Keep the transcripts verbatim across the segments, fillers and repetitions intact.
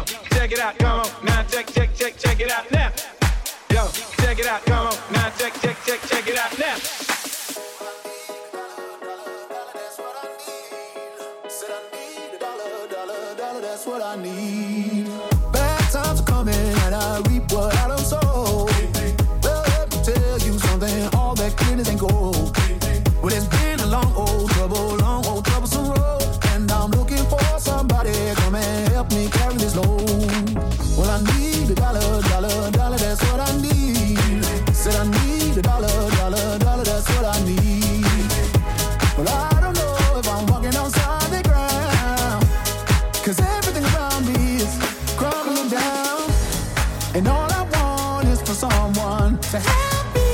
check it out, come on. Now check, check, check, check it out now. Yo, check it out, come on. Now check, check, check, check it out now. That's what I need. Bad times are coming and I reap what I don't sow. Well, let me tell you something, all that glitters ain't gold. Well, it's been a long old trouble, long old troublesome road, and I'm looking for somebody come and help me carry this load. Well, I need a dollar, dollar, dollar, that's what I need. Said I need a dollar, dollar, dollar, that's what I need. Well, I don't know if I'm walking on solid ground, 'cause everything around me is crumbling down, and all I want is for someone to help me.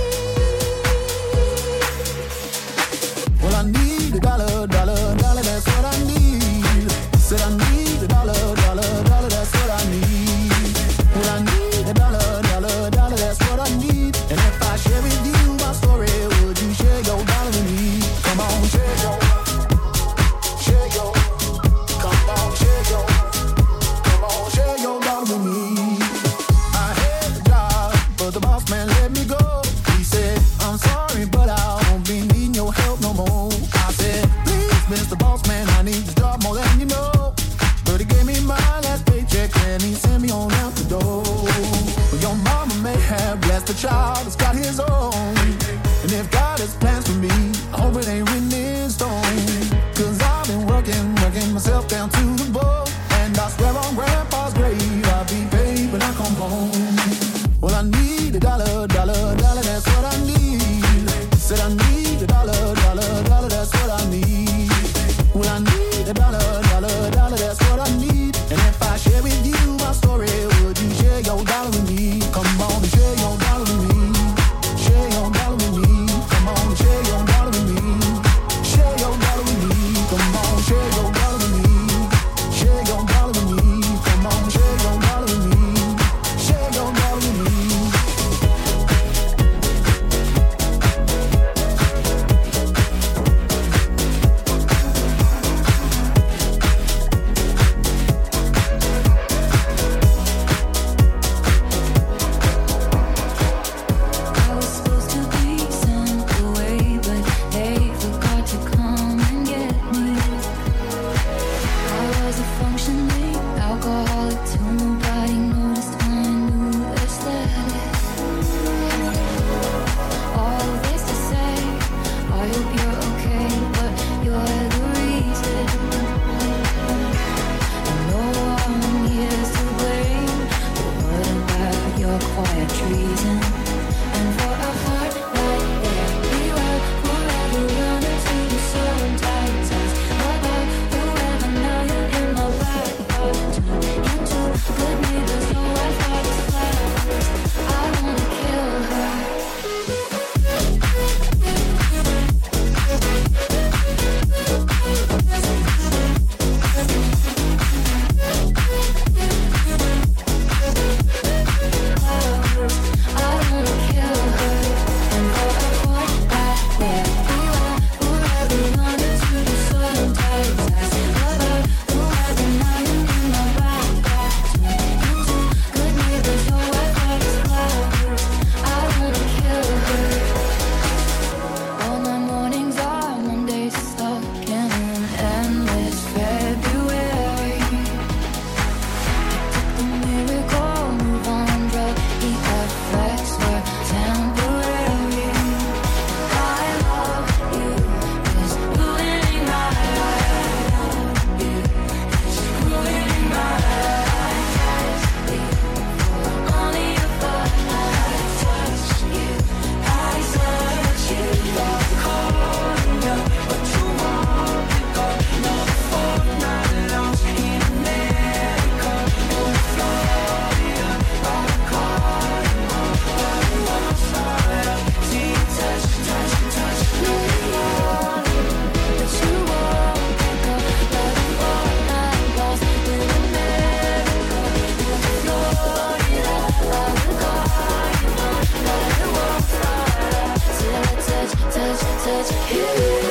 Well, I need a dollar, dollar, dollar, that's what I need. Said I need a dollar, dollar, dollar, that's what I need. Well, I need a dollar, dollar, dollar, that's what I need. And if I share with you my story, would you share your dollar with me? Come on, share your, share your, come on, share your, come on, share your dollar with me. I had a job, but the boss man let me go. He said, I'm sorry, but I won't be needing your help no more. I said, please, Mister Boss Man, I need this job more than you know. But he gave me my last paycheck and he sent me on out the door. Well, your mama may have blessed the child that's got his own. And if God has plans for me, I hope it ain't written in stone. 'Cause I've been working, working myself down to the bone. And I swear on Grandpa's grave, I'll be paid when I come home. Well, I need a dollar, dollar, dollar, that's what I need. Said I need a dollar, dollar, dollar, that's what I need. Well, I need a dollar, dollar, dollar, that's what I need. And if I share with you my story, would you share your dollar with me? Come on and share your dollar with me. Share your dollar with me. Come on and share your dollar with me. Share your dollar with me. Come on, share your dollar with me. Share your dollar with me. Come on, share your dollar with me. Share your dollar with me. I was supposed to be sent away, but they forgot to come and get me. I was a functioning alcoholic till nobody noticed my new aesthetic. All this to say, I hope you're okay, but you're the reason. And no one here's to blame, but what about your quiet treason? And for a heart like that, we were forever running to the sun tight ties. About whoever, now you're in my back yard. Turned into good neighbors, no I thought it's flowers. I wanna kill her. I wanna kill her. And for a heart like that, we were forever running to the sun tight ties. About whoever, now you're in my back yard. Turned into good neighbors, no I thought it's flowers. I wanna kill her. All my mornings are Mondays stuck in an endless February. The miracle move on drug, the effects were temporary. I love you, it's ruining my life. I love you, it's ruining my life. Only if I touch you, I touch you. Love calling you, but you won't pick up. No fortnight lost in America or Florida. I'm calling on, but you won't start. See, touch, touch, touch. No calling, but you won't pick up. Love fortnight lost in America or Florida. I'm calling on, but you won't start. Till I touch, touch, touch you.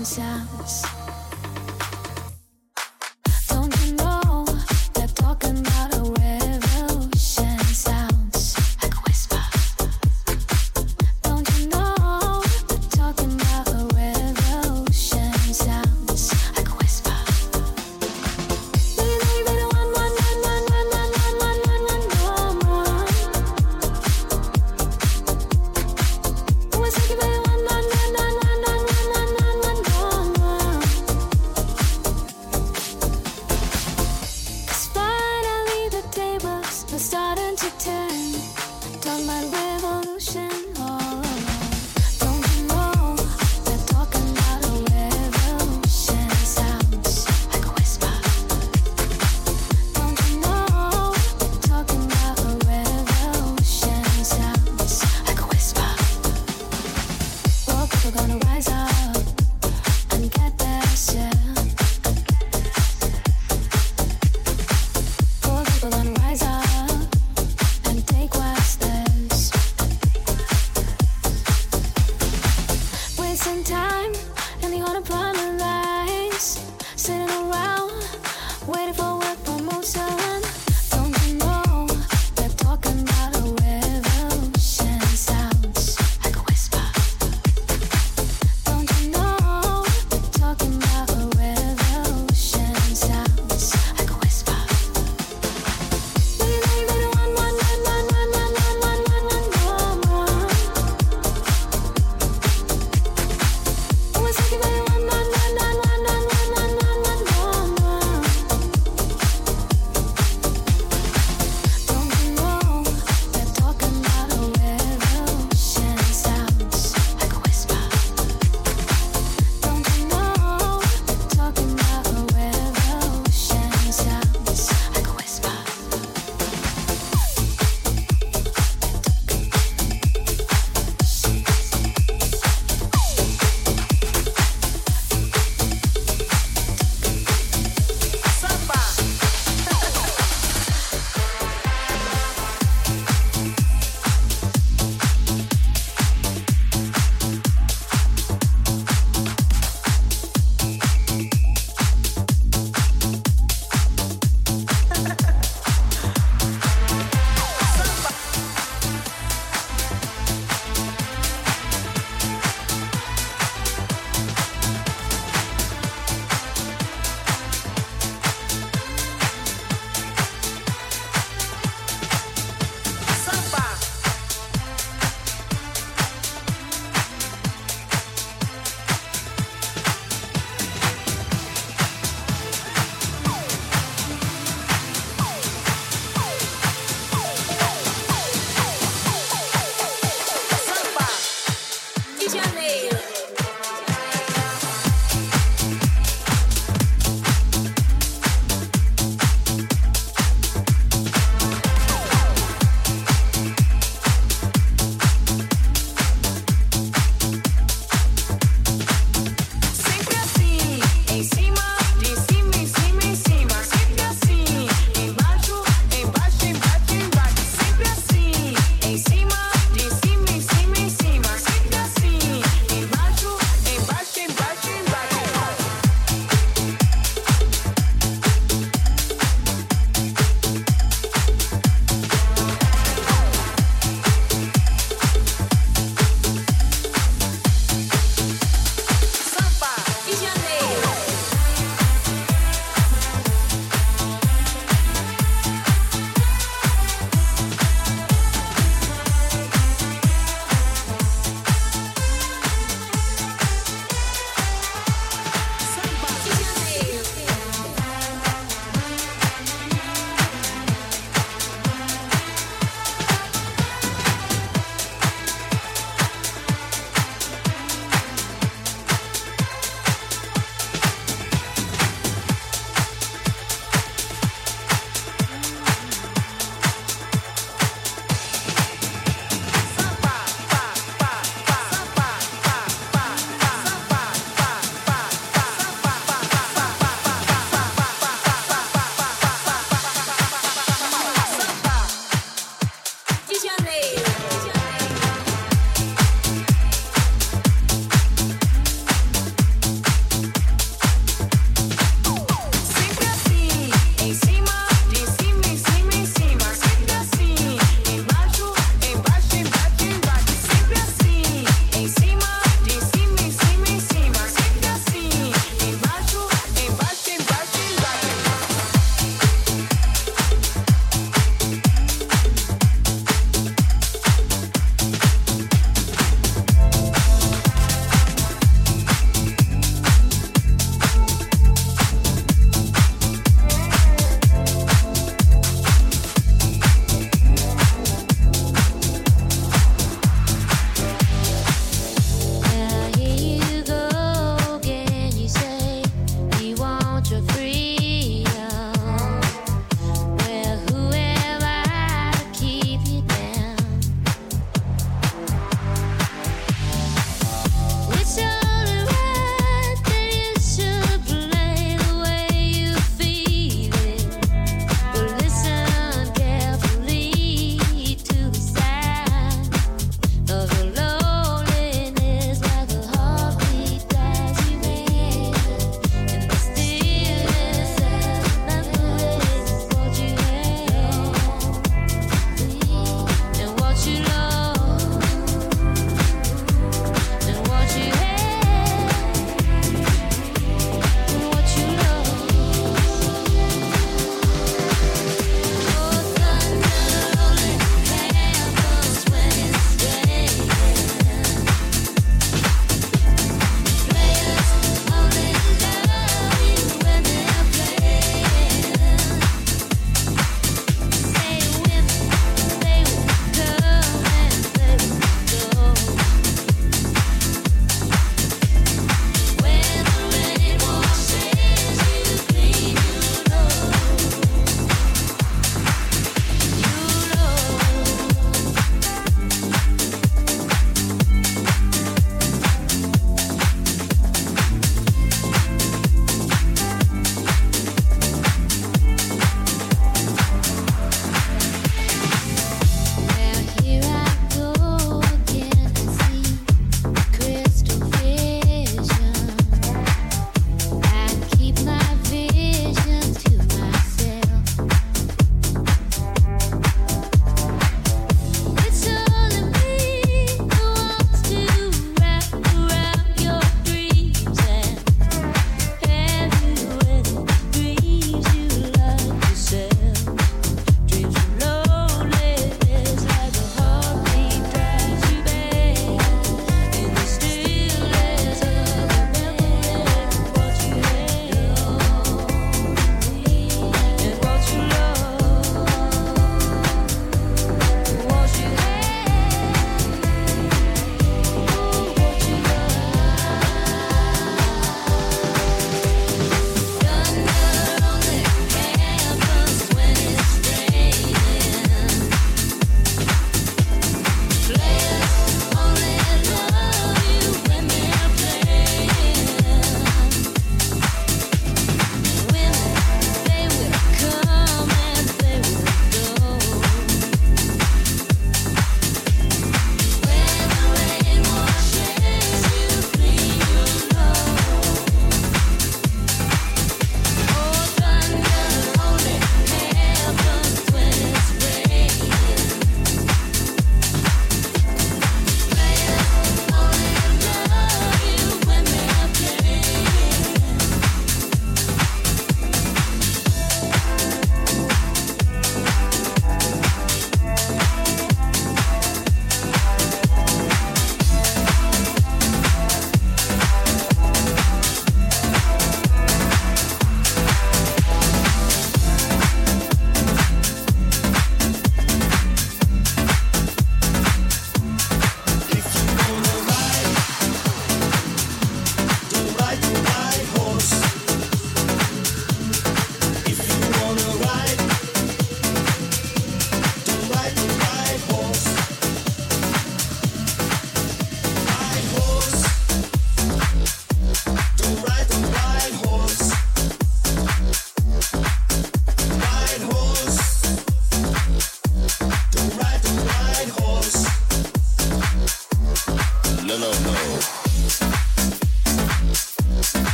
sounds. Don't you know they're talking about a revolution sounds like a whisper? Don't you know they're talking about a revolution sounds like a whisper? Baby, baby, one, one, one, one, one, one, one, one, one, one, one. Always like you, baby, one, one, one, one, one, one, one, one, one, one, one.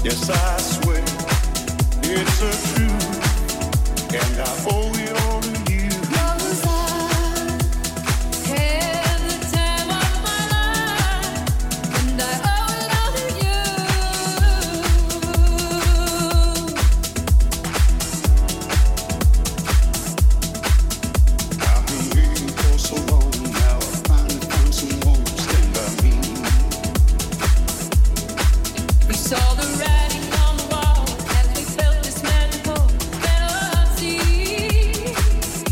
Yes, I swear it's a truth, and I owe it all to you. 'Cause I had the time of my life, and I owe it all to you. I've been waiting for so long, now I finally found someone to stand by me. We saw the writing on the wall as we felt this magical melody.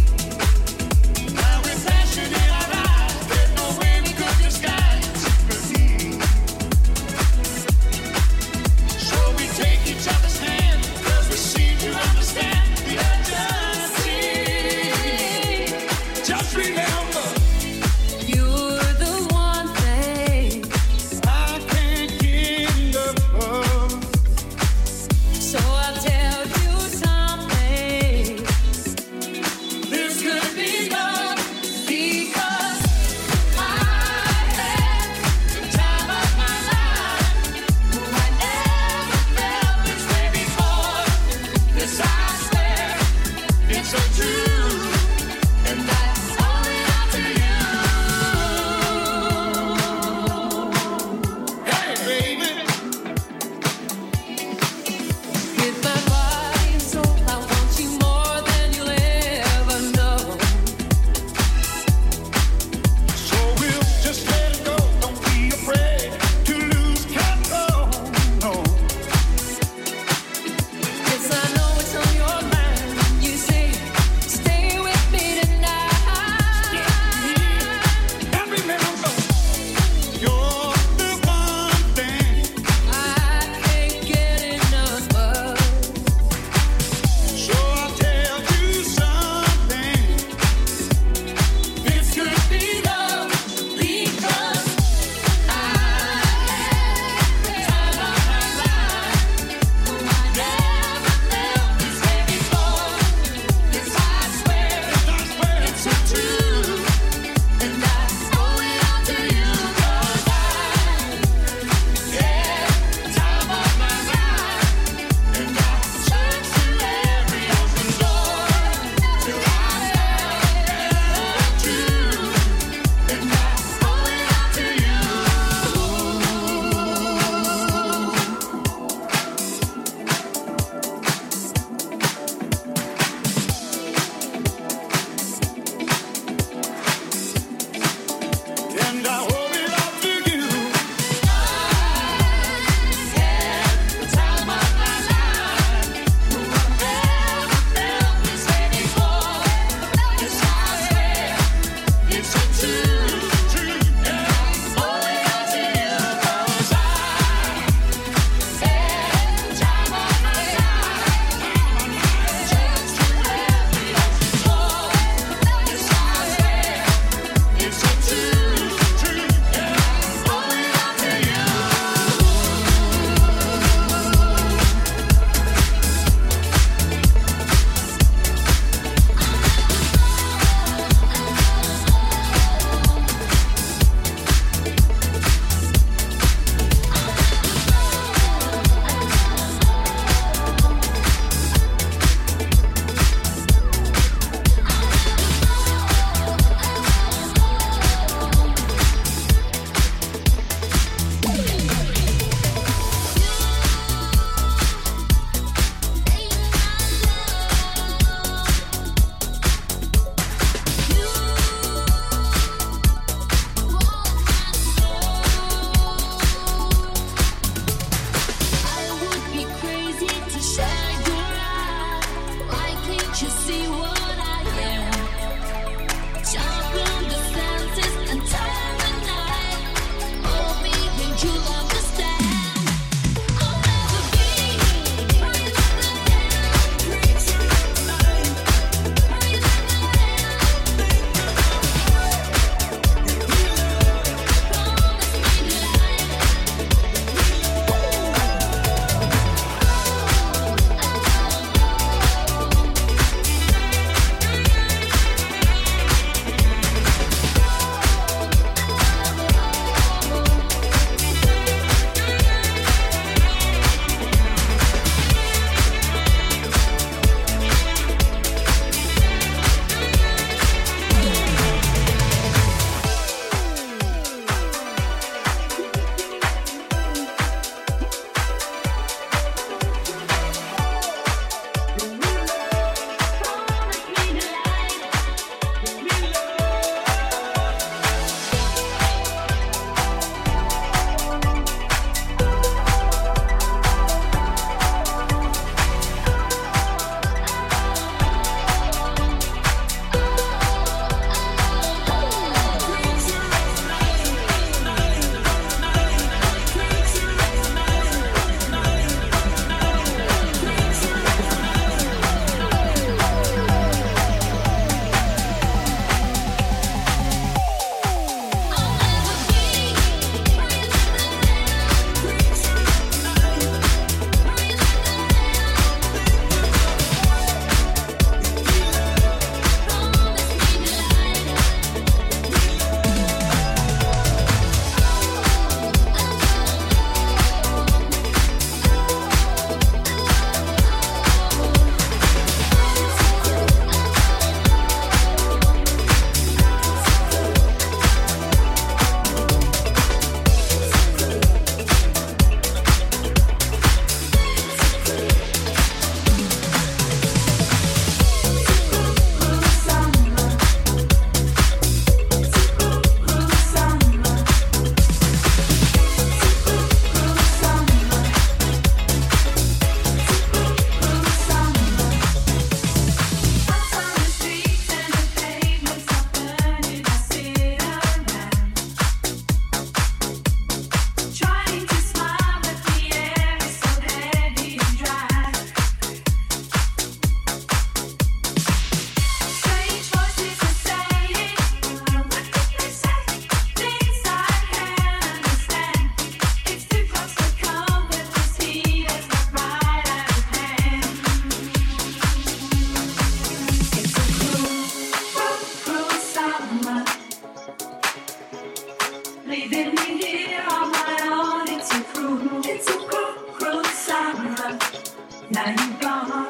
Now you gone.